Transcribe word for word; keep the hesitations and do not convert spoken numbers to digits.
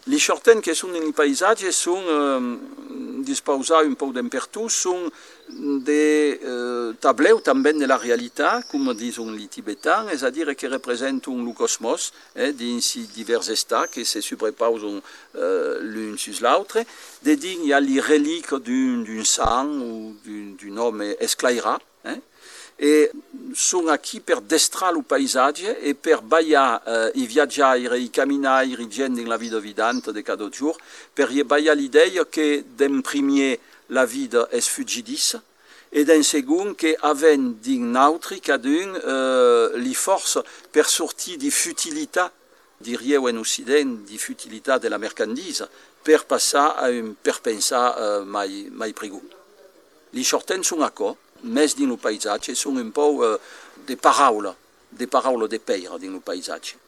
Li shorten che sono nei paesaggi sono um, disposati un po' dappertutto, sono dei uh, tableaux també della realtà, come dicono i tibetani, c'est-à-dire che rappresentano il cosmos, eh, di diversi stati che si sovrapposano uh, l'un sull'altro, dedicati alle reliquie d'un saint o d'un uomo esclairà. Eh? E sono qui per destrare il paesaggio e per bagliare eh, i viaggiatori, i camminare, i gente nella vita vidante di cada giorno, per bagliare l'idea che in primo la vita è sfuggidissa e in secondo che avendo in altri cadun eh, le forze per sortire di futilità, direi in Occidente, di futilità della mercandise, per passare a un per pensare eh, mai, mai prego. Gli shorten sono a co, mes din lo paisatge sono un po' uh, de parole, de parole de peira din lo paisatge.